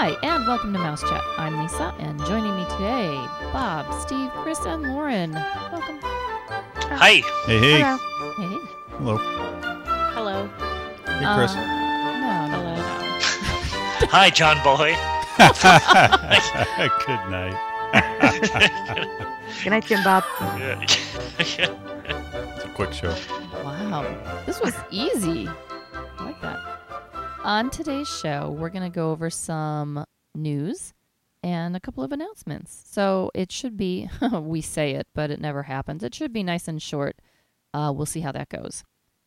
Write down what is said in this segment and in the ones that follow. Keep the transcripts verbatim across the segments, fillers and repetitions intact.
Hi, and welcome to Mouse Chat. I'm Lisa, and joining me today, Bob, Steve, Chris, and Lauren. Welcome. Hi. Hey, hey. Hello. Hey. Hello. Hello. Hey, Chris. Uh, no, no, no. Hi, John Boy. Good night. Good night, Jim Bob. It's a quick show. Wow, this was easy. I like that. On today's show, we're going to go over some news and a couple of announcements. So it should be, we say it, but it never happens. It should be nice and short. Uh, we'll see how that goes.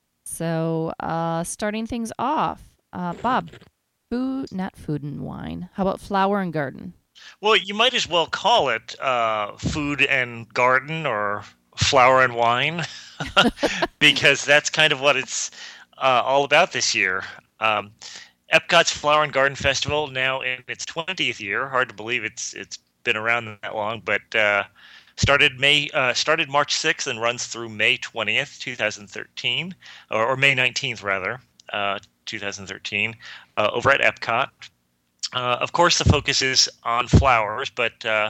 So uh, starting things off, uh, Bob, food, not food and wine. How about flower and garden? Well, you might as well call it uh, food and garden or flower and wine because that's kind of what it's uh, all about this year. Um, Epcot's Flower and Garden Festival now in its twentieth year. Hard to believe it's it's been around that long, but uh, started May uh, started March sixth and runs through May twentieth, twenty thirteen, or, or May nineteenth rather, uh, twenty thirteen, uh, over at Epcot. Uh, of course, the focus is on flowers, but uh,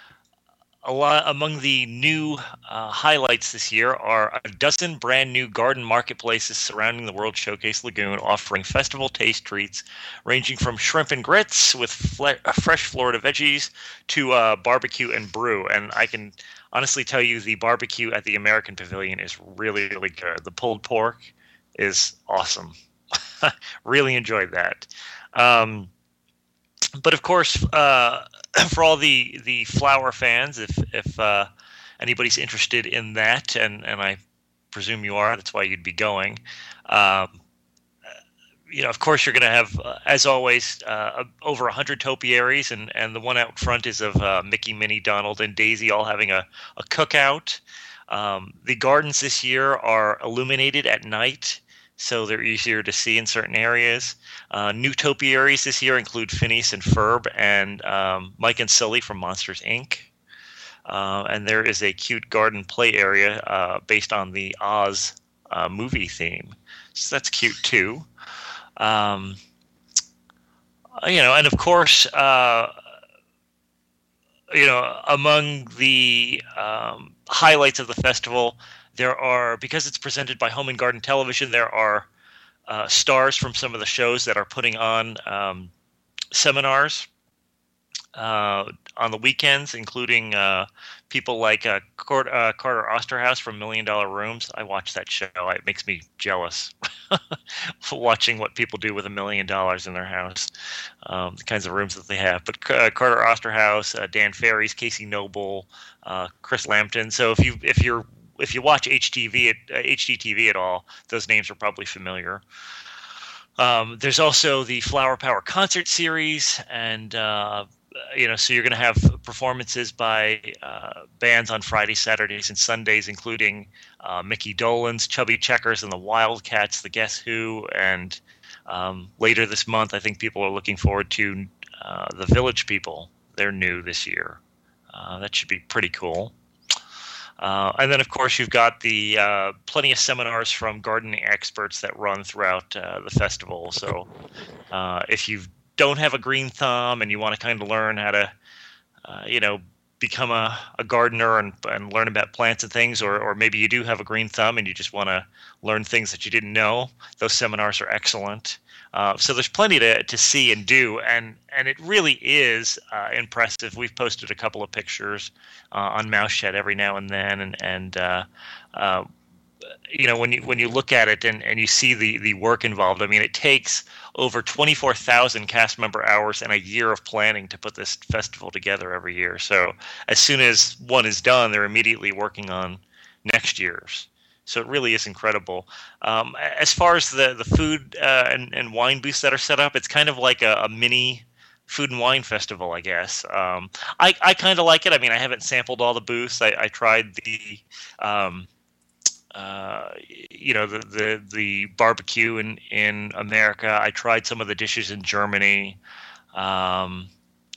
a lot among the new uh, highlights this year are a dozen brand new garden marketplaces surrounding the World Showcase Lagoon, offering festival taste treats ranging from shrimp and grits with fle- fresh Florida veggies to uh, barbecue and brew. And I can honestly tell you the barbecue at the American Pavilion is really, really good. The pulled pork is awesome. Really enjoyed that. Um, But of course, uh, for all the, the flower fans, if if uh, anybody's interested in that, and, and I presume you are, that's why you'd be going. Um, you know, of course, you're going to have, uh, as always, uh, over one hundred topiaries, and, and the one out front is of uh, Mickey, Minnie, Donald, and Daisy all having a, a cookout. Um, the gardens this year are illuminated at night, so they're easier to see in certain areas. Uh, new topiaries this year include Phineas and Ferb and um, Mike and Sully from Monsters, Incorporated. Uh, and there is a cute garden play area uh, based on the Oz uh, movie theme. So that's cute, too. Um, you know, and of course, uh, you know, among the um, highlights of the festival, there are, because it's presented by Home and Garden Television, there are uh, stars from some of the shows that are putting on um, seminars uh, on the weekends, including uh, people like uh, Cord- uh, Carter Osterhaus from Million Dollar Rooms. I watch that show. It makes me jealous watching what people do with a million dollars in their house, um, the kinds of rooms that they have. But uh, Carter Osterhaus, uh, Dan Ferries, Casey Noble, uh, Chris Lampton. So if you if you're If you watch H T V at uh, H D T V at all, those names are probably familiar. Um, there's also the Flower Power concert series, and uh, you know, so you're going to have performances by uh, bands on Fridays, Saturdays, and Sundays, including uh, Mickey Dolenz, Chubby Checkers, and the Wildcats, the Guess Who, and um, later this month, I think people are looking forward to uh, the Village People. They're new this year. Uh, that should be pretty cool. Uh, and then, of course, you've got the uh, plenty of seminars from gardening experts that run throughout uh, the festival. So uh, if you don't have a green thumb and you want to kind of learn how to, uh, you know, become a, a gardener and, and learn about plants and things, or, or maybe you do have a green thumb and you just want to learn things that you didn't know, those seminars are excellent. Uh, so there's plenty to, to see and do, and, and it really is uh, impressive. We've posted a couple of pictures uh, on Mouse Chat every now and then, and and uh, uh, you know, when you when you look at it and, and you see the, the work involved, I mean, it takes over twenty-four thousand cast member hours and a year of planning to put this festival together every year. So as soon as one is done, they're immediately working on next year's. So it really is incredible. Um, as far as the, the food uh, and, and wine booths that are set up, it's kind of like a, a mini food and wine festival, I guess. Um, I, I kind of like it. I mean, I haven't sampled all the booths. I, I tried the, um, uh, you know, the, the, the barbecue in, in America. I tried some of the dishes in Germany. Um,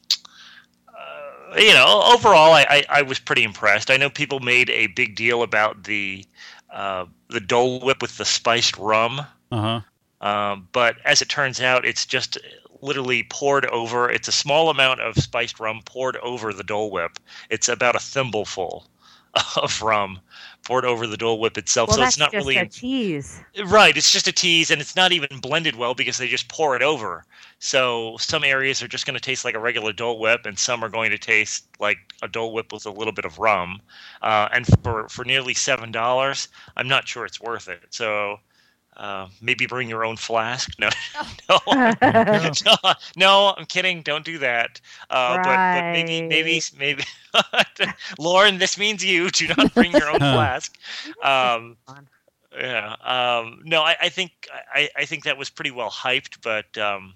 uh, you know, overall, I, I, I was pretty impressed. I know people made a big deal about the Uh, the Dole Whip with the spiced rum. Uh-huh. Um, but as it turns out, it's just literally poured over. It's a small amount of spiced rum poured over the Dole Whip. It's about a thimbleful of rum poured over the Dole Whip itself. Well, so that's it's not just really a tease. right. It's just a tease, and it's not even blended well because they just pour it over. So some areas are just going to taste like a regular Dole Whip, and some are going to taste like a Dole Whip with a little bit of rum. Uh, and for for nearly seven dollars, I'm not sure it's worth it. So. Uh, maybe bring your own flask. No, no, no, no, I'm kidding. Don't do that. Uh, right. but, but maybe, maybe, maybe, Lauren, this means you do not bring your own flask. Um, yeah. Um, no, I, I think I, I think that was pretty well hyped, but um,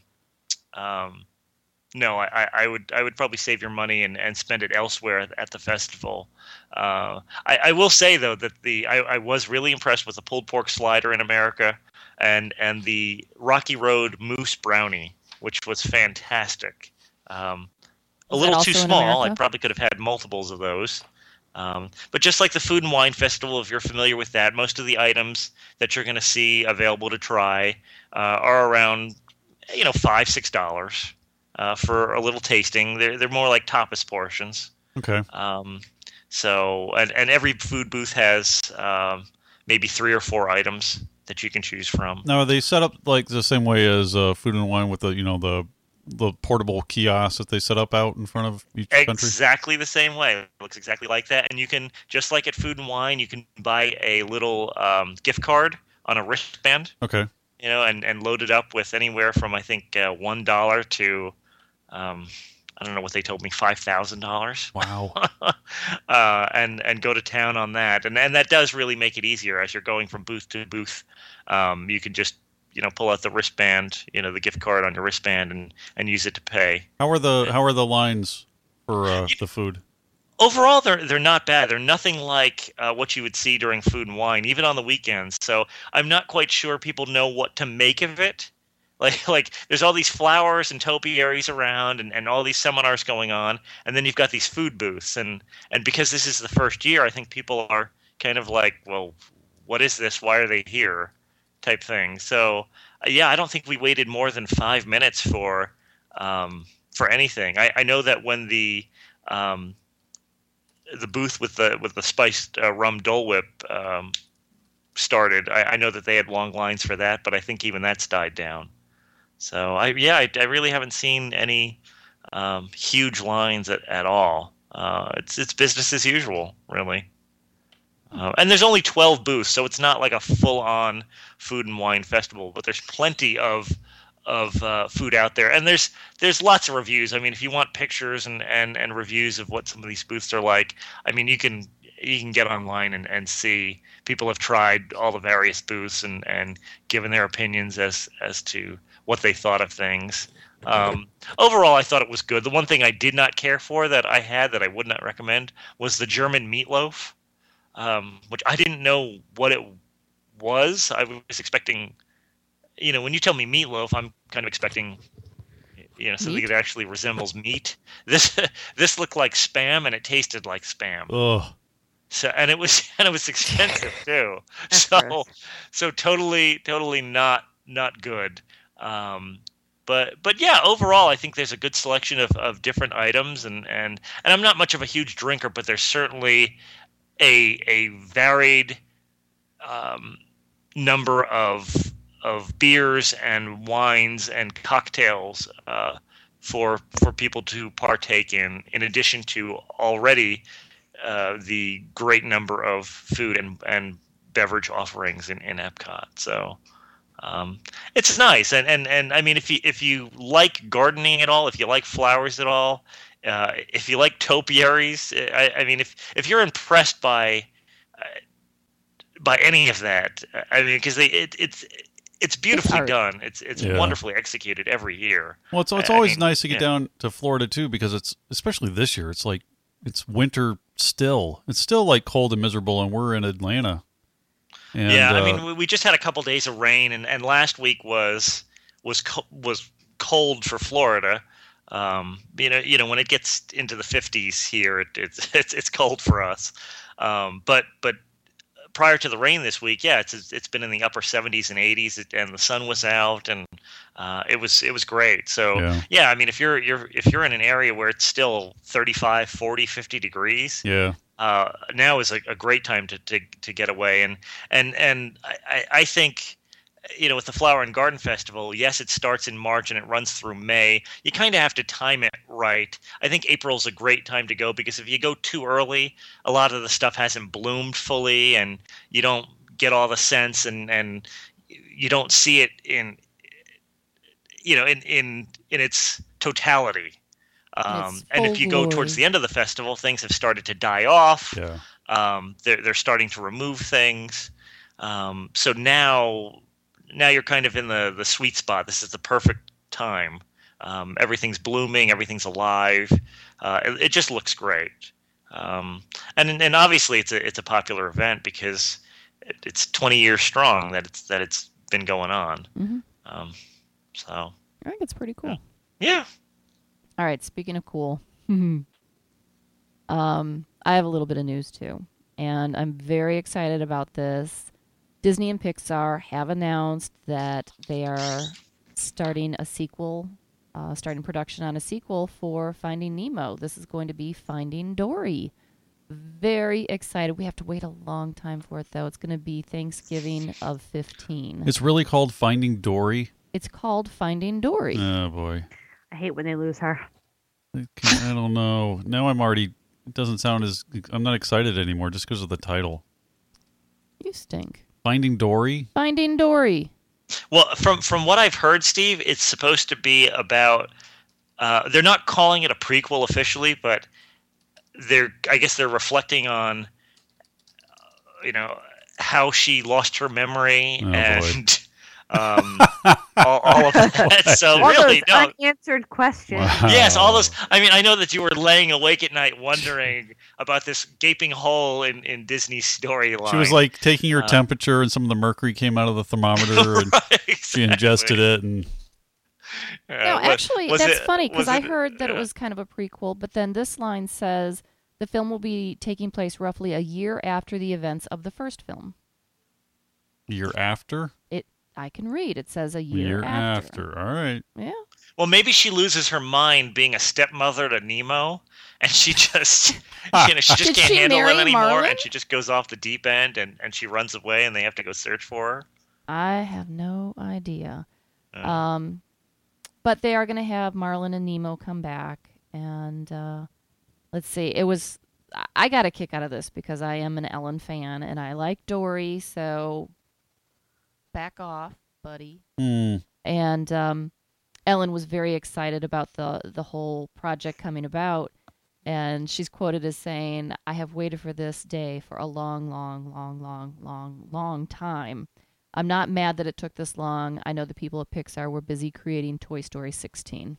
um, no, I, I would I would probably save your money and, and spend it elsewhere at the festival. Uh, I, I will say though that the I, I was really impressed with the pulled pork slider in America, and and the Rocky Road Moose Brownie, which was fantastic. Um, a Was little that too also in small. I America? probably could have had multiples of those. Um, but just like the Food and Wine Festival, if you're familiar with that, most of the items that you're going to see available to try uh, are around you know five six dollars. Uh, for a little tasting. They're they're more like tapas portions. Okay. Um, so and, and every food booth has um, maybe three or four items that you can choose from. Now, are they set up like the same way as uh, Food and Wine with the you know the the portable kiosks that they set up out in front of each country? Exactly the same way. It looks exactly like that. And you can, just like at Food and Wine, you can buy a little um, gift card on a wristband. Okay. You know, and, and load it up with anywhere from I think uh, one dollar to Um, I don't know what they told me, five thousand dollars. Wow. uh, and and go to town on that, and and that does really make it easier as you're going from booth to booth. Um, you can just you know pull out the wristband, you know the gift card on your wristband, and, and use it to pay. How are the how are the lines for uh, the food? Overall, they're they're not bad. They're nothing like uh, what you would see during Food and Wine, even on the weekends. So I'm not quite sure people know what to make of it. Like, like there's all these flowers and topiaries around and, and all these seminars going on. And then you've got these food booths. And, and because this is the first year, I think people are kind of like, well, what is this? Why are they here? Type thing. So, uh, yeah, I don't think we waited more than five minutes for um, for anything. I, I know that when the um, the booth with the with the spiced uh, rum Dole Whip um, started, I, I know that they had long lines for that, but I think even that's died down. So I yeah I, I really haven't seen any um, huge lines at, at all. Uh, it's it's business as usual, really. Uh, and there's only twelve booths, so it's not like a full-on food and wine festival. But there's plenty of of uh, food out there, and there's there's lots of reviews. I mean, if you want pictures and, and, and reviews of what some of these booths are like, I mean, you can you can get online and, and see people have tried all the various booths and, and given their opinions as as to what they thought of things. Um, overall, I thought it was good. The one thing I did not care for that I had that I would not recommend was the German meatloaf, um, which I didn't know what it was. I was expecting, you know, when you tell me meatloaf, I'm kind of expecting, you know, something Meat? that actually resembles meat. This this looked like Spam, and it tasted like Spam. Ugh. So and it was and it was expensive too. That's so gross. so totally totally not not good. Um, but but yeah, overall, I think there's a good selection of, of different items, and, and, and I'm not much of a huge drinker, but there's certainly a a varied um, number of of beers and wines and cocktails uh, for for people to partake in, in addition to already uh, the great number of food and, and beverage offerings in, in Epcot. So. Um, it's nice, and, and, and I mean, if you if you like gardening at all, if you like flowers at all, uh, if you like topiaries, I, I mean, if if you're impressed by uh, by any of that, I mean, because it, it's it's beautifully art. done. It's it's Yeah. wonderfully executed every year. Well, it's it's I- I always mean, nice to get yeah. down to Florida too, because it's especially this year. It's like it's winter still. It's still like cold and miserable, and we're in Atlanta. And, yeah, I uh, mean, we- we just had a couple days of rain, and, and last week was was co- was cold for Florida. Um, you know, you know, when it gets into the fifties here, it, it's it's it's cold for us. Um, but but prior to the rain this week, yeah, it's it's been in the upper seventies and eighties, and the sun was out, and uh, it was it was great. So Yeah. yeah, I mean, if you're you're if you're in an area where it's still thirty-five, forty, fifty degrees, Yeah. uh, now is a, a great time to, to to get away. And and and I, I I think, you know, with the Flower and Garden Festival, yes, it starts in March and it runs through May. You kind of have to time it right. I think April's a great time to go, because if you go too early, a lot of the stuff hasn't bloomed fully, and you don't get all the scents, and, and you don't see it in, you know, in in in its totality. Um, its and if you go full towards glory. the end of the festival, things have started to die off. Yeah. Um, they're they're starting to remove things. Um, so now. Now you're kind of in the, the sweet spot. This is the perfect time. Um, everything's blooming. Everything's alive. Uh, it, it just looks great. Um, and and obviously it's a it's a popular event because it, it's twenty years strong that it's that it's been going on. hmm Um, so I think it's pretty cool. yeah, All right, speaking of cool, um, I have a little bit of news too, and I'm very excited about this. Disney and Pixar have announced that they are starting a sequel, uh, starting production on a sequel for Finding Nemo. This is going to be Finding Dory. Very excited. We have to wait a long time for it, though. It's going to be Thanksgiving of fifteen. It's really called Finding Dory. It's called Finding Dory. Oh boy. I hate when they lose her. I can't- I don't know. Now I'm already. It doesn't sound as. I'm not excited anymore just because of the title. You stink. Finding Dory. Finding Dory. well, from from what I've heard, Steve, it's supposed to be about. Uh, they're not calling it a prequel officially, but they're. I guess they're reflecting on, uh, you know, how she lost her memory Oh, boy. and um, all, all of that. So All really, those no. unanswered questions. Wow. Yes, all those. I mean, I know that you were laying awake at night wondering about this gaping hole in, in Disney's storyline. She was like taking your Uh, temperature, and some of the mercury came out of the thermometer, and Right, she ingested exactly. it. And Uh, No, wa- actually, was that's it- funny because was I it- heard that it uh, was kind of a prequel, but then this line says the film will be taking place roughly a year after the events of the first film. year after, It, I can read. It says a year, year, after. All right. Yeah. Well, maybe she loses her mind being a stepmother to Nemo, and she just, you know, she just Did can't she handle marry him anymore, Marlin? and she just goes off the deep end, and, and she runs away, and they have to go search for her. I have no idea. Uh, Um, but they are going to have Marlin and Nemo come back, and uh, let's see. It was I- I got a kick out of this because I am an Ellen fan, and I like Dory. So back off, buddy. Hmm. And um, Ellen was very excited about the the whole project coming about, and she's quoted as saying, "I have waited for this day for a long, long, long, long, long, long time. I'm not mad that it took this long. I know the people at Pixar were busy creating Toy Story sixteen."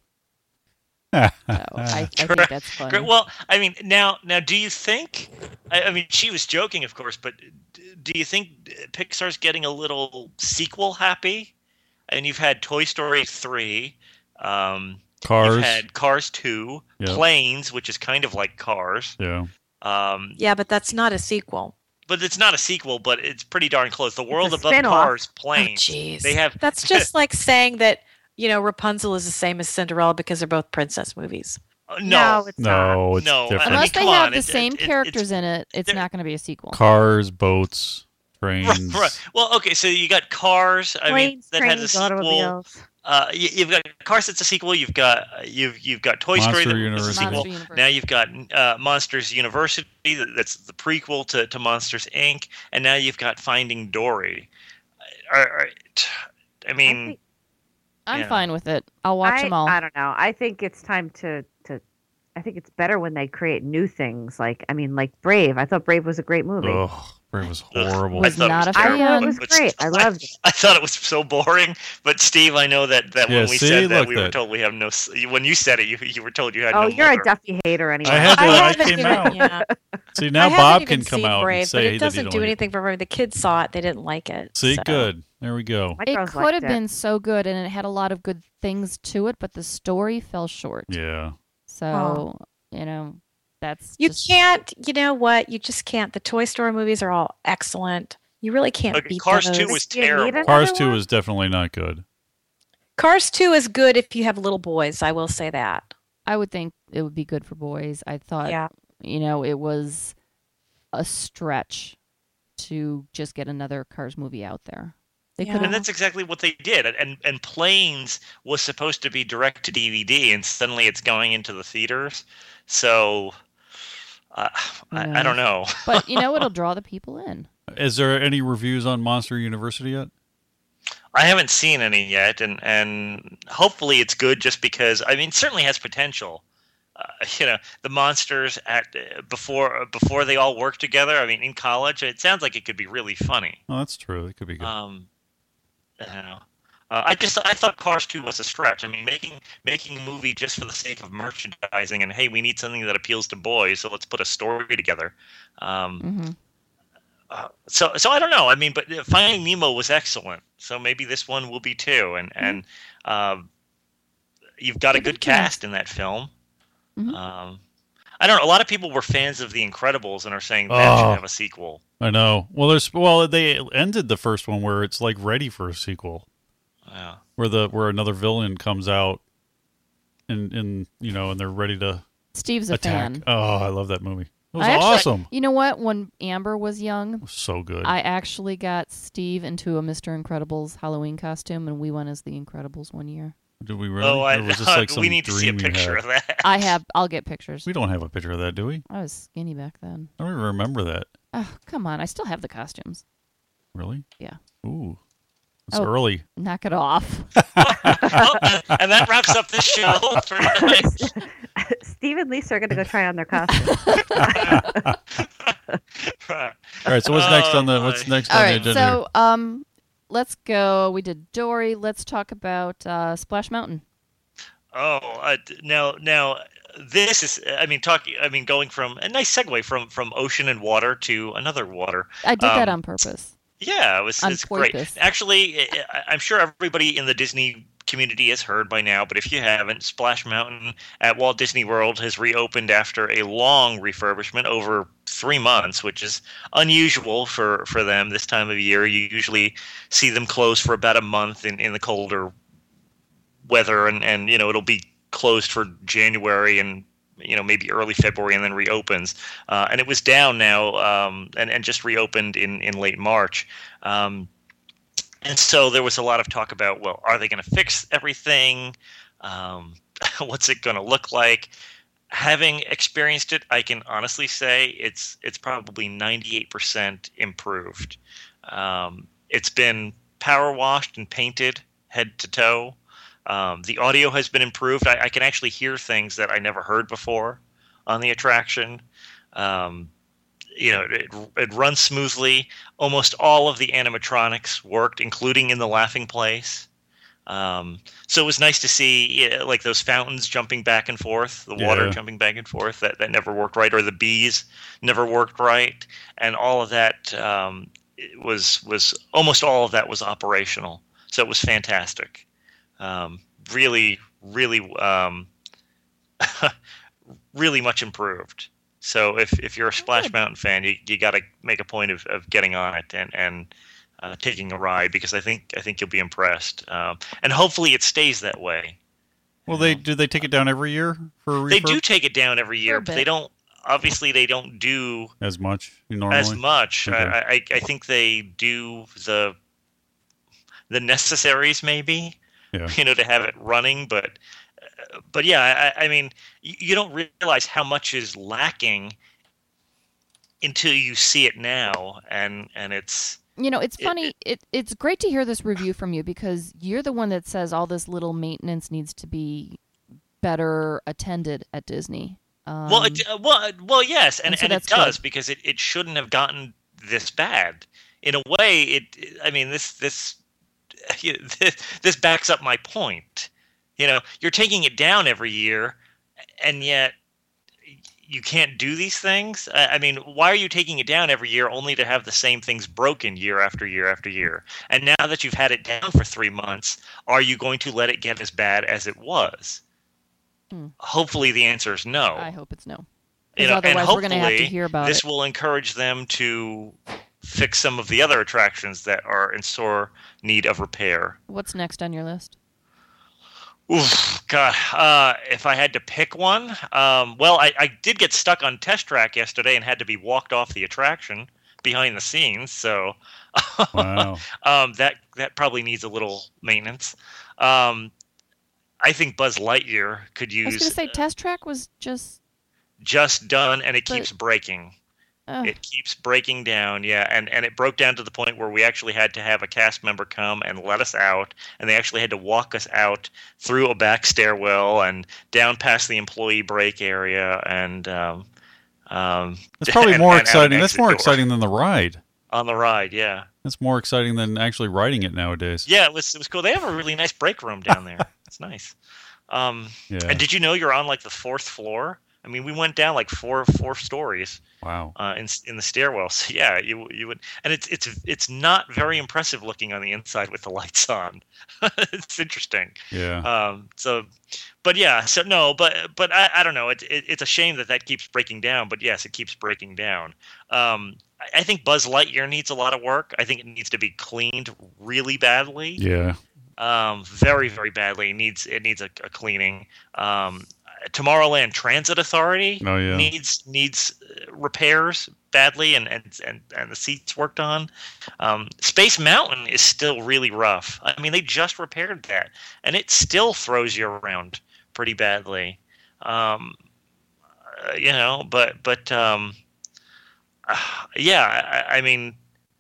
So I, I think that's funny. Great. Well, I mean, now, now, do you think? I, I mean, she was joking, of course, but d- do you think Pixar's getting a little sequel happy? And you've had Toy Story three, um, Cars. you've had Cars two, Yep. Planes, which is kind of like Cars. Yeah. Um, Yeah, but that's not a sequel. but it's not a sequel, but it's pretty darn close. The World a Above spin-off. Cars, Oh, Planes. jeez. They have That's just like saying that, you know, Rapunzel is the same as Cinderella because they're both princess movies. uh, no, it's not. No, it's No, I different. mean, Unless they come have on, the it- same it- it- characters it's- in it, it's they're- not going to be a sequel. Cars, boats, trains. Right, right. Well, okay, so you got Cars. I mean, Planes, that has a trains, sequel. automobiles. Uh, you, you've got Cars. It's a sequel. You've got you've you've got Toy Monster Story. That was a University. sequel. Monster University. Now you've got uh, Monsters University. that- That's the prequel to, to Monsters Incorporated. And now you've got Finding Dory. All right. I I mean, think- I'm yeah. fine with it. I'll watch I, them all. I don't know. I think it's time to to. I think it's better when they create new things. Like I mean, like Brave. I thought Brave was a great movie. Ugh, Brave was horrible. Was I thought not it was a I fan. thought it was But great. I still, loved it. I thought it was so boring. But Steve, I know that, that Yeah, when we see, said that, look we were that- told we have no. s- When you said it, you you were told you had Oh, no. you're mother. a Duffy hater anyway. I had to- I haven't came even- out. Yeah. See, now I haven't Bob even can come seen out Brave, and say but that it he doesn't don't do like it. anything for me. The kids saw it; they didn't like it. See, so. good. There we go. My It girls could liked have it. been so good, and it had a lot of good things to it, but the story fell short. Yeah. So, you know, that's You just, can't, you know what? You just can't. The Toy Story movies are all excellent. You really can't Okay, beat Cars those. two was Do you need terrible. another Cars one? two is definitely not good. Cars two is good if you have little boys. I will say that. I would think it would be good for boys. I thought, Yeah. you know, it was a stretch to just get another Cars movie out there. They Yeah. could And have. that's exactly what they did. And and Planes was supposed to be direct to D V D, and suddenly it's going into the theaters. So uh, Who I, I don't know. But you know, it'll draw the people in. Is there any reviews on Monster University yet? I haven't seen any yet, and, and hopefully it's good. Just because I mean, it certainly has potential. Uh, you know, the monsters at before before they all work together. I mean, in college, it sounds like it could be really funny. Oh, that's true. It could be good. Um, I don't know. Uh, I just I thought Cars two was a stretch. I mean, making making a movie just for the sake of merchandising and hey, we need something that appeals to boys, so let's put a story together. Um, hmm uh, so so I don't know. I mean, but Finding Nemo was excellent. So maybe this one will be too. And and um, you've got a Give it good a chance. cast in that film. Mhm. Um, I don't know. A lot of people were fans of The Incredibles and are saying that Oh. should have a sequel. I know. Well, there's well they ended the first one where it's like ready for a sequel, Yeah. where the where another villain comes out, and and you know, and they're ready to Steve's a attack. fan. Oh, I love that movie. It was I actually- awesome. You know what? When Amber was young, It was so good. I actually got Steve into a Mister Incredibles Halloween costume, and we went as the Incredibles one year. Did we really? Oh, I, Or was this like some we need to see a dream you picture had? of that. I have. I'll get pictures. We don't have a picture of that, do we? I was skinny back then. I don't even remember that. Oh, come on! I still have the costumes. Really? Yeah. Ooh, it's Oh. early. Knock it off. Oh, and that wraps up this show for tonight. Steve and Lisa are going to go try on their costumes. All right. So what's next on the Oh, what's my. next All on the right. agenda? So, um, let's go. We did Dory. Let's talk about uh, Splash Mountain. Oh, uh, now, now, this is. I mean, talking. I mean, going from a nice segue from from ocean and water to another water. I did that Um, on purpose. Yeah, it was. On It's great. purpose. Actually, I- I'm sure everybody in the Disney community has heard by now, but if you haven't, Splash Mountain at Walt Disney World has reopened after a long refurbishment over three months, which is unusual for, for them this time of year. You usually see them closed for about a month in, in the colder weather, and, and you know it'll be closed for January and you know maybe early February and then reopens. Uh, and it was down now um, and, and just reopened in, in late March. Um, And so there was a lot of talk about, well, are they going to fix everything? Um, what's it going to look like? Having experienced it, I can honestly say it's it's probably ninety-eight percent improved. Um, it's been power washed and painted head to toe. Um, the audio has been improved. I, I can actually hear things that I never heard before on the attraction. Um, you know, it, it runs smoothly. Almost all of the animatronics worked, including in the laughing place. Um, so it was nice to see, yeah, like those fountains jumping back and forth, the water Yeah. jumping back and forth. That that never worked right, or the bees never worked right, and all of that um, it was was almost all of that was operational. So it was fantastic. Um, really, really, um, really much improved. So if, if you're a Splash Good. Mountain fan, you, you got to make a point of, of getting on it and and uh, taking a ride, because I think I think you'll be impressed. Um, and hopefully it stays that way. Well, they do they take it down every year for a refurb? They do take it down every year, For a but bit. they don't. Obviously, they don't do as much normally. as much. Okay. I, I I think they do the the necessaries, maybe. Yeah. You know, to have it running, but but yeah, I, I mean, you, you don't realize how much is lacking until you see it now, and and it's You know, it's It- funny. It, it's great to hear this review from you because you're the one that says all this little maintenance needs to be better attended at Disney. Um, well, it, uh, well, uh, well, yes, and and so and it that's good. does, because it, it shouldn't have gotten this bad. In a way, it. I mean, this this this, this backs up my point. You know, you're taking it down every year, and yet you can't do these things. I, I mean, why are you taking it down every year only to have the same things broken year after year after year? And now that you've had it down for three months, are you going to let it get as bad as it was? Hmm. Hopefully, the answer is no. I hope it's no. You 'Cause know, and otherwise we're gonna have to hopefully hear about this it. will encourage them to fix some of the other attractions that are in sore need of repair. What's next on your list? Oof, God, uh, if I had to pick one, um, well, I, I did get stuck on Test Track yesterday and had to be walked off the attraction behind the scenes. So Wow. um, that that probably needs a little maintenance. Um, I think Buzz Lightyear could I was use gonna say Test Track was just. just done, and it But- keeps breaking. Uh, It keeps breaking down, yeah, and, and it broke down to the point where we actually had to have a cast member come and let us out, and they actually had to walk us out through a back stairwell and down past the employee break area, and um, um, That's probably and- more and out an exciting. That's exit more door exciting than the ride. on the ride. Yeah, That's more exciting than actually riding it nowadays. yeah, it was it was cool. They have a really nice break room down there. It's nice. Um, Yeah. And did you know you're on like the fourth floor? I mean, we went down like four four stories. Wow. Uh, in in the stairwell. So yeah, you you would, and it's it's it's not very impressive looking on the inside with the lights on. It's interesting. Yeah. Um, so, but yeah, so no, but but I, I don't know. It, it it's a shame that that keeps breaking down. But yes, it keeps breaking down. Um, I, I think Buzz Lightyear needs a lot of work. I think it needs to be cleaned really badly. Yeah. Um, very very badly. It needs it needs a, a cleaning. Um, Tomorrowland Transit Authority Oh, yeah. needs needs uh, repairs badly, and, and, and, and the seats worked on. Um, Space Mountain is still really rough. I mean, they just repaired that, and it still throws you around pretty badly. Um, uh, you know, but but um, uh, yeah, I, I mean,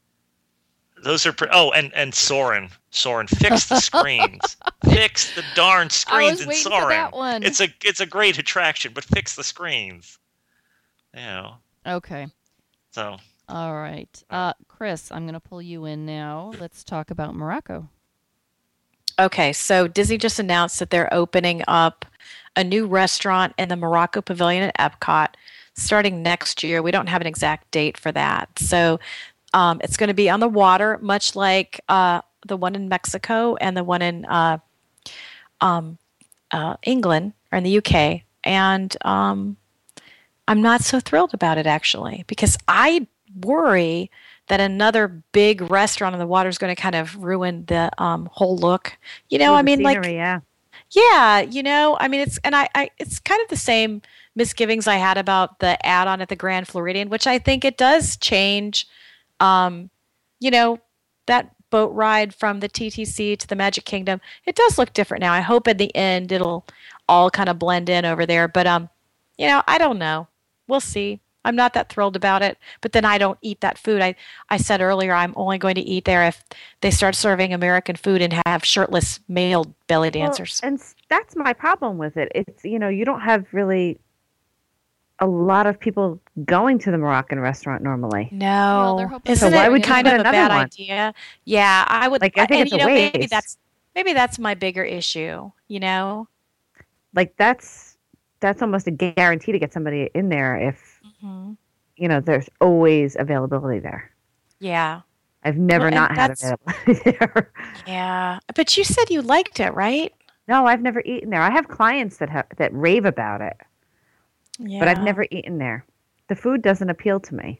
those are pre- oh, and and Soren, Soren, fix the screens, fix the darn I screens was in waiting Soren. for that one. It's a it's a great attraction, but fix the screens. You know, Okay. so All right. Uh, Chris, I'm gonna pull you in now. Let's talk about Morocco. Okay, so Disney just announced that they're opening up a new restaurant in the Morocco Pavilion at Epcot starting next year. We don't have an exact date for that. So um, it's going to be on the water, much like uh, the one in Mexico and the one in uh, um, uh, England or in the U K. And um, I'm not so thrilled about it, actually, because I worry that another big restaurant on the water is going to kind of ruin the um, whole look. You know, Ooh, I the mean, like, scenery, yeah. yeah, you know, I mean, it's and I, I, it's kind of the same misgivings I had about the add-on at the Grand Floridian, which I think it does change. Um, you know, that boat ride from the T T C to the Magic Kingdom, it does look different now. I hope at the end it'll all kind of blend in over there. But um, you know, I don't know. We'll see. I'm not that thrilled about it, but then I don't eat that food. I, I said earlier I'm only going to eat there if they start serving American food and have shirtless male belly dancers. Well, and s- that's my problem with it. It's, you know, you don't have really a lot of people going to the Moroccan restaurant normally. No, they're hoping isn't So why it would you kind put of a another bad one? idea? Yeah, I would. Like, I think and, it's you a know, maybe waste. that's maybe that's my bigger issue. You know. Like that's that's almost a guarantee to get somebody in there if, hmm you know, there's always availability there. Yeah, I've never Well, and not had that's- availability there. yeah. But you said you liked it, right? No, I've never eaten there. I have clients that have that rave about it, Yeah. but I've never eaten there. The food doesn't appeal to me.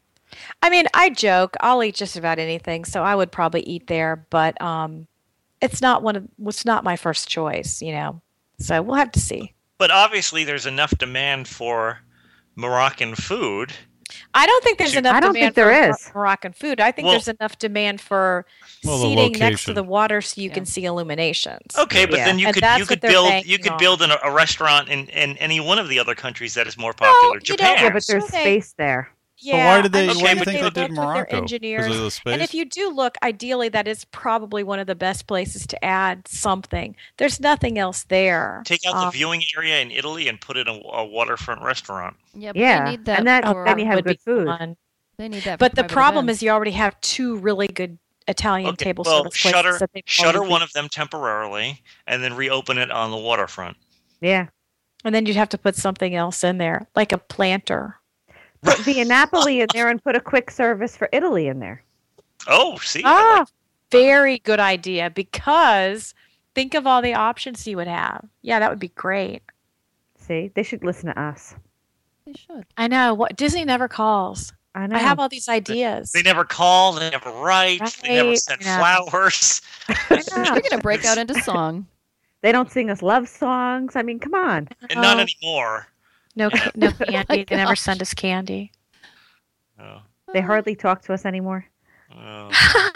I mean, I joke. I'll eat just about anything, so I would probably eat there. But um, it's not one of. It's not my first choice. You know. So we'll have to see. but obviously there's enough demand for Moroccan food. I don't think there's Shoot. enough I don't demand think there for Mor- is. Moroccan food. I think Well- there's enough demand for Well, the seating next to location. the water so you Yeah. can see illuminations. Okay, but Yeah. then you And could that's you what could they're build banking you could on. build an, a restaurant in, in any one of the other countries that is more popular. you know, Japan. Yeah, but there's Sure they- space there. Yeah, But why did they? I'm Okay, why do sure you but think they looked did with their Morocco? engineers. Because of the space. And if you do look, ideally, that is probably one of the best places to add something. There's nothing else there. Take out Um, the viewing area in Italy and put in a, a waterfront restaurant. Yeah, but Yeah, they need that. and that- oh, for, then you have would be good food. fun. they need that. But for the private problem events. is you already have two really good Italian Okay, table well, service places shutter that they shutter probably- one of them temporarily and then reopen it on the waterfront. Yeah. and then you'd have to put something else in there, like a planter. Put the Napoli in there and put a quick service for Italy in there. Oh, see, I Ah, like- very good idea, because think of all the options you would have. Yeah, that would be great. See, they should listen to us. they should. I know. What Disney never calls. I know. I have all these ideas. They never call. They never write. They never Right, send yeah. flowers. I know. They're gonna break out into song. They don't sing us love songs. I mean, come on. And not Oh. anymore. No, ca- no candy. my They never gosh. send us candy. Oh. They hardly talk to us anymore. Oh.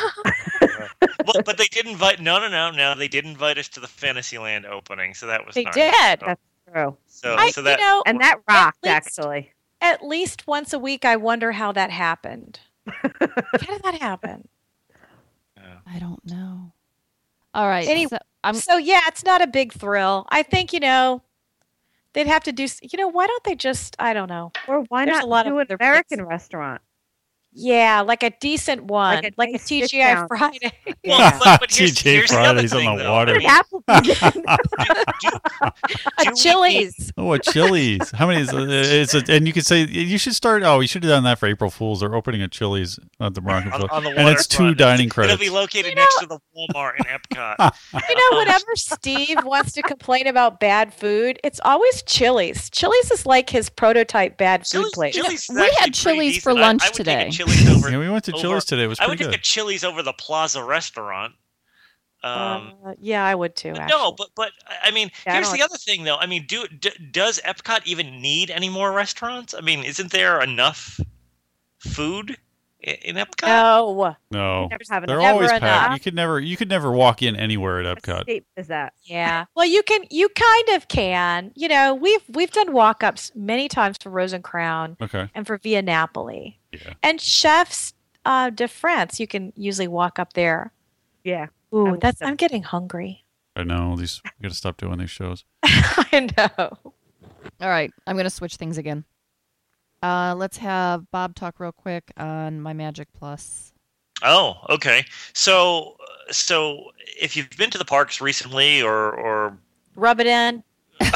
Well, but they did invite. No, no, no, no. They did invite us to the Fantasyland opening, so that was They nice. did. So, That's true. so, I, so that you know, And that rocked, least- actually. at least once a week, I wonder how that happened. How did that happen? yeah. I don't know. All right. Any- so I'm So yeah, it's not a big thrill. I think you know they'd have to do. s- You know, why don't they just? I don't know. Or why There's not a lot of do an other American places. restaurant? Yeah, like a decent one, Like like a a, nice T G I sit-down. Friday. Well, Yeah. but, but here's, T J here's the other Fridays on thing, the though. water. I mean, Applebee's. do, do, a do we Chili's. Oh, at Chili's. How many is it's a, and you could say you should start. Oh, you should have done that for April Fools. They're opening a Chili's at the Moroccan on, Field, on the and it's two waterfront. dining It'll credits. be located You next to know- the Walmart in Epcot. You know, whenever Steve wants to complain about bad food, it's always Chili's. Chili's is like his prototype bad food Chili's, place. Chili's is We had actually pretty Chili's for decent. I- lunch I would take a today. Chili's over, Yeah, we went to over- Chili's today. It was I pretty would take good. a Chili's over the Plaza restaurant. Um, Uh, yeah, I would too. but Actually. no, but but I mean, Yeah, I here's don't- the other thing, though. I mean, do, d does Epcot even need any more restaurants? I mean, isn't there enough food i- in Epcot? no. No, Never have they're enough. always Never packed. enough. You could never, you could never walk in anywhere at What Epcot. state is that? Yeah. Well, you can. You kind of can. You know, we've we've done walk-ups many times for Rose and Crown Okay, and for Via Napoli yeah. and Chefs uh, de France. You can usually walk up there. Yeah. Ooh, would that's. say- I'm getting hungry. I know these. We got to stop doing these shows. I know. all right. I'm gonna switch things again. Uh, let's have Bob talk real quick on My Magic Plus. Oh, okay. So, so if you've been to the parks recently, or or Rub it in.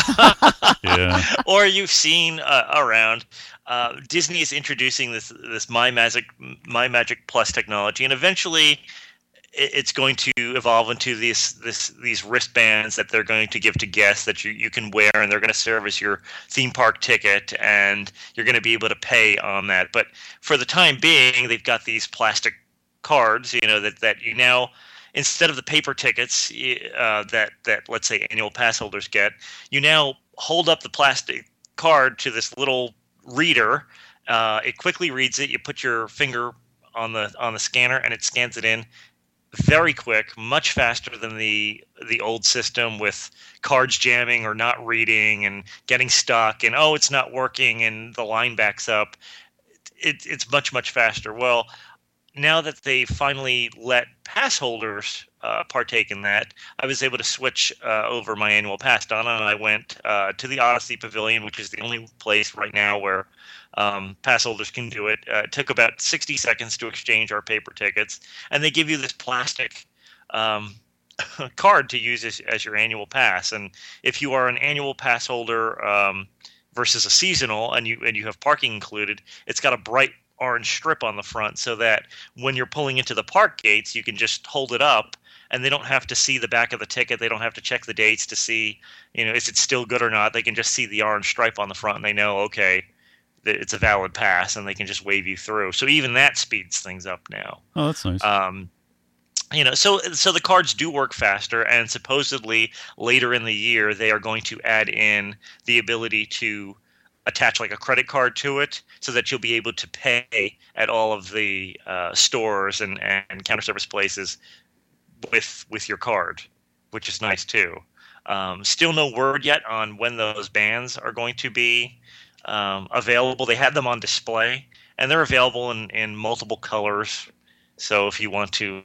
Yeah. or you've seen uh, around, uh, Disney is introducing this this My Magic My Magic Plus technology, and eventually it- it's going to evolve into these this these wristbands that they're going to give to guests that you, you can wear, and they're going to serve as your theme park ticket, and you're going to be able to pay on that. But for the time being, they've got these plastic cards, you know, that, that you now, instead of the paper tickets uh, that that let's say annual pass holders get, you now hold up the plastic card to this little reader. Uh, it quickly reads it. You put your finger on the on the scanner, and it scans it in. Very quick, much faster than the the old system with cards jamming or not reading and getting stuck, and oh, it's not working, and the line backs up. It, it's much much faster. Well, now that they finally let pass holders uh, partake in that, I was able to switch uh, over my annual pass. Donna and I went uh, to the Odyssey Pavilion, which is the only place right now where um, pass holders can do it. Uh, it took about sixty seconds to exchange our paper tickets, and they give you this plastic um, card to use as, as your annual pass. And if you are an annual pass holder um, versus a seasonal, and you and you have parking included, it's got a bright orange strip on the front, so that when you're pulling into the park gates, you can just hold it up, and they don't have to see the back of the ticket. They don't have to check the dates to see, you know, is it still good or not. They can just see the orange stripe on the front, and they know, okay, that it's a valid pass, and they can just wave you through. So even that speeds things up now. Oh, that's nice. Um, you know, so so the cards do work faster, and supposedly later in the year they are going to add in the ability to attach like a credit card to it, so that you'll be able to pay at all of the uh, stores and, and counter service places with with your card, which is nice too. Um, still no word yet on when those bands are going to be um, available. They had them on display, and they're available in, in multiple colors. So if you want to,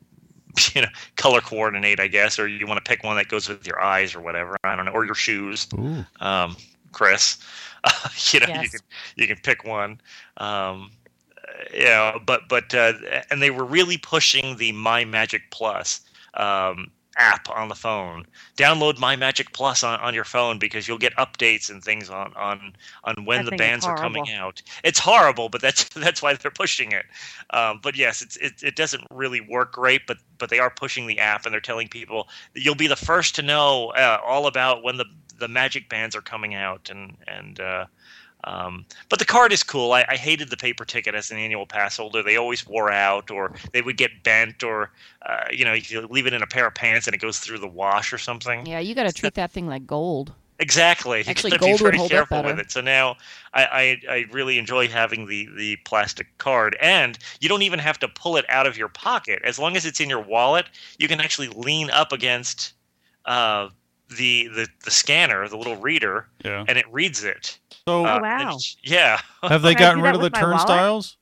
you know, color coordinate, I guess, or you want to pick one that goes with your eyes or whatever, I don't know, or your shoes, Ooh. um, Chris, uh, you know, you Yes. can you can pick one. Um, you know, but but uh, and they were really pushing the My Magic Plus um, app on the phone. Download My Magic Plus on, on your phone, because you'll get updates and things on on, on when That the thing is bands are coming horrible. out. It's horrible, but that's that's why they're pushing it. Um, but yes, it's it, it doesn't really work great, but but they are pushing the app, and they're telling people that you'll be the first to know uh, all about when the the Magic bands are coming out, and and uh, Um, but the card is cool. I, I hated the paper ticket as an annual pass holder. They always wore out, or they would get bent, or uh, you know, you leave it in a pair of pants and it goes through the wash or something. Yeah, you got to treat that thing like gold. Exactly. You Actually, gotta gold be would very hold up careful better. with it. So now I, I, I really enjoy having the, the plastic card. And you don't even have to pull it out of your pocket. As long as it's in your wallet, you can actually lean up against uh, the, the the scanner, the little reader, Yeah. and it reads it. So Uh, Oh, wow. and it's- yeah. have they Can I gotten do rid that of the with my wallet? turnstiles?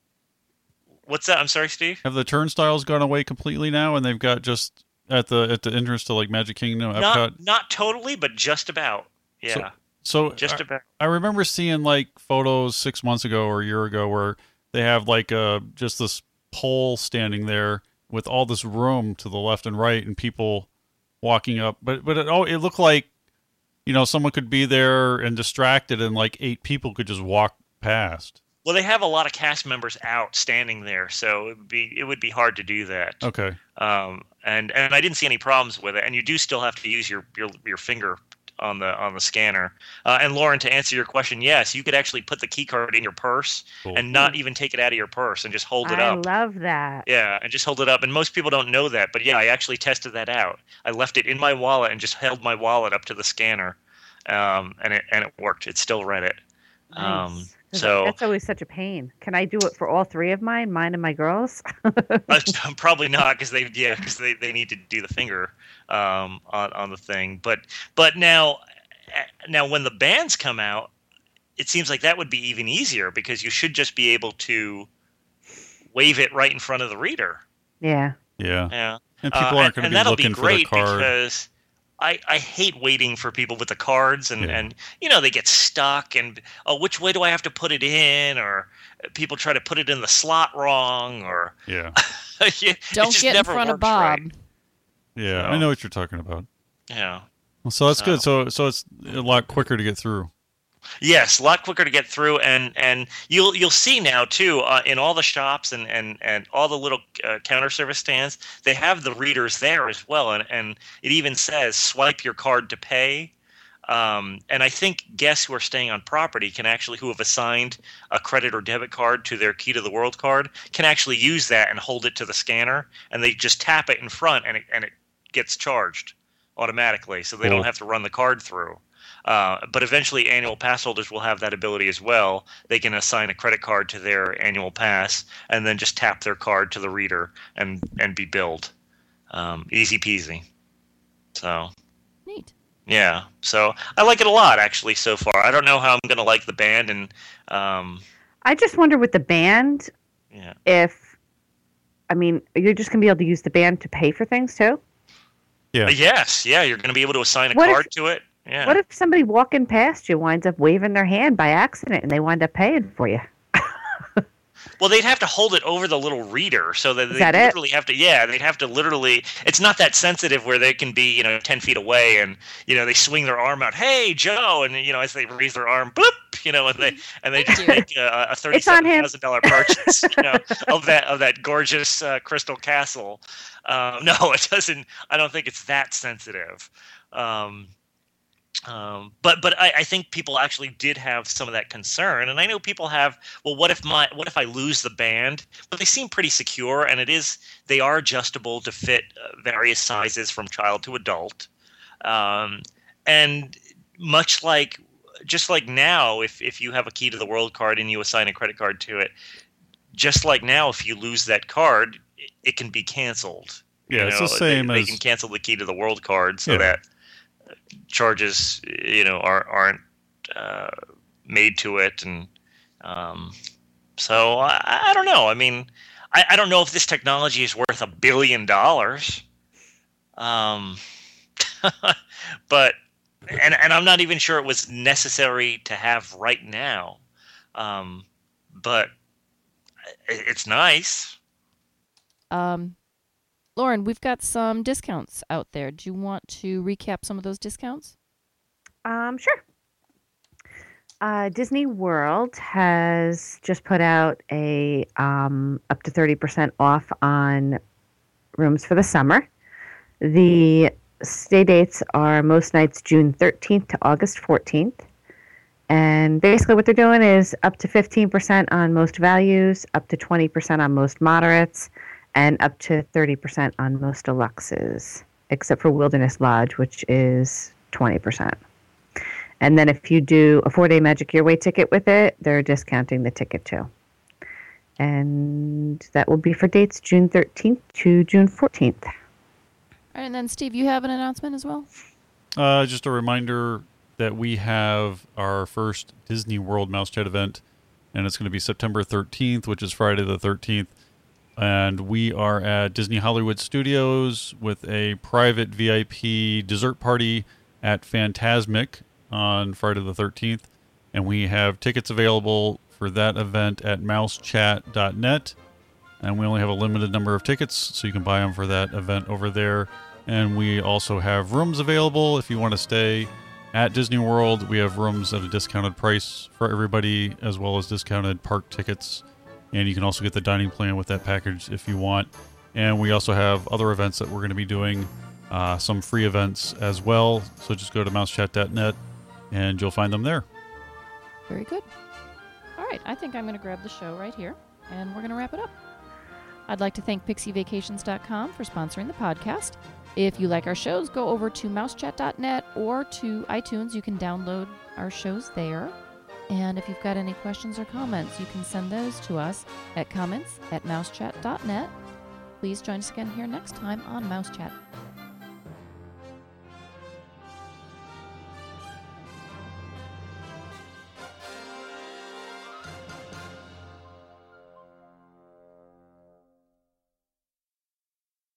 What's that? I'm sorry, Steve? Have the turnstiles gone away completely now, and they've got just at the at the entrance to like Magic Kingdom, Epcot? Not not totally, but just about. Yeah, So just I, about. I remember seeing like photos six months ago or a year ago where they have like uh just this pole standing there with all this room to the left and right and people walking up. But but it oh it looked like, you know, someone could be there and distracted and like eight people could just walk past. Well, they have a lot of cast members out standing there, so it would be it would be hard to do that. Okay. Um, and and I didn't see any problems with it. And you do still have to use your your, your finger on the on the scanner. Uh, and Lauren, to answer your question, yes, you could actually put the key card in your purse Cool. and not even take it out of your purse and just hold it I up. love that. Yeah, and just hold it up. And most people don't know that, but yeah, I actually tested that out. I left it in my wallet and just held my wallet up to the scanner, um, and it and it worked. It still read it. Um, Nice. 'Cause so that's always such a pain. Can I do it for all three of mine, mine and my girls? uh, probably not because they yeah because they, they need to do the finger um, on on the thing. But but now now when the bands come out, it seems like that would be even easier because you should just be able to wave it right in front of the reader. Yeah. Yeah. Yeah. And people Uh, aren't going to and be that'll looking be for the great card. because I, I hate waiting for people with the cards and, Yeah. and you know they get stuck and oh which way do I have to put it in, or people try to put it in the slot wrong, or Yeah. it Don't just get in never front of works Bob. right. Yeah. So- I know what you're talking about. Yeah. Well, so that's So- good. So so it's a lot quicker to get through. Yes, a lot quicker to get through, and, and you'll you'll see now too uh, in all the shops and, and, and all the little uh, counter service stands, they have the readers there as well, and, and it even says swipe your card to pay. Um, and I think guests who are staying on property can actually, who have assigned a credit or debit card to their Key to the World card, can actually use that and hold it to the scanner, and they just tap it in front, and it and it gets charged automatically, so they Cool. don't have to run the card through. Uh, but eventually, annual pass holders will have that ability as well. They can assign a credit card to their annual pass, and then just tap their card to the reader and and be billed. Um, easy peasy. So. Neat. Yeah, so I like it a lot actually so far. I don't know how I'm going to like the band, and um, I just wonder with the band yeah, if, I mean, you're just going to be able to use the band to pay for things too? Yeah. yes, yeah, you're going to be able to assign a What if- card to it. Yeah, What if somebody walking past you winds up waving their hand by accident and they wind up paying for you? well, they'd have to hold it over the little reader, so that they that it? literally have to. Yeah, they'd have to literally. It's not that sensitive where they can be, you know, ten feet away, and you know they swing their arm out, "Hey, Joe," and you know as they raise their arm, bloop, you know, and they and they just make a, a thirty-seven thousand dollar purchase, you know, of that of that gorgeous uh, crystal castle. Um, no, it doesn't. I don't think it's that sensitive. Um, Um, but but I, I think people actually did have some of that concern, and I know people have. Well, what if my what if I lose the band? But they seem pretty secure, and it is they are adjustable to fit uh, various sizes from child to adult, um, and much like just like now, if if you have a Key to the World card and you assign a credit card to it, just like now, if you lose that card, it, it can be canceled. Yeah, You it's know, the same they, as they can cancel the Key to the World card so Yeah. that charges, you know, are, aren't uh, made to it, and um, so I, I don't know. I mean, I, I don't know if this technology is worth a billion dollars, um, but and and I'm not even sure it was necessary to have right now, um, but it, it's nice. Um, Lauren, we've got some discounts out there. Do you want to recap some of those discounts? Um, sure. Uh, Disney World has just put out a um, up to thirty percent off on rooms for the summer. The stay dates are most nights June thirteenth to August fourteenth, And basically what they're doing is up to fifteen percent on most values, up to twenty percent on most moderates, and up to thirty percent on most deluxes, except for Wilderness Lodge, which is twenty percent. And then if you do a four-day Magic Your Way ticket with it, they're discounting the ticket too. And that will be for dates June thirteenth to June fourteenth. All right, and then Steve, you have an announcement as well? Uh, just a reminder that we have our first Disney World Mouse Chat event, and it's going to be September thirteenth, which is Friday the thirteenth. And we are at Disney Hollywood Studios with a private V I P dessert party at Fantasmic on Friday the thirteenth. And we have tickets available for that event at mouse chat dot net. And we only have a limited number of tickets, so you can buy them for that event over there. And we also have rooms available if you want to stay at Disney World. We have rooms at a discounted price for everybody, as well as discounted park tickets. And you can also get the dining plan with that package if you want. And we also have other events that we're going to be doing, uh, some free events as well. So just go to mouse chat dot net and you'll find them there. Very good. All right, I think I'm going to grab the show right here, and we're going to wrap it up. I'd like to thank pixie vacations dot com for sponsoring the podcast. If you like our shows, go over to mouse chat dot net or to iTunes. You can download our shows there. And if you've got any questions or comments, you can send those to us at comments at mouse chat dot net. Please join us again here next time on Mouse Chat.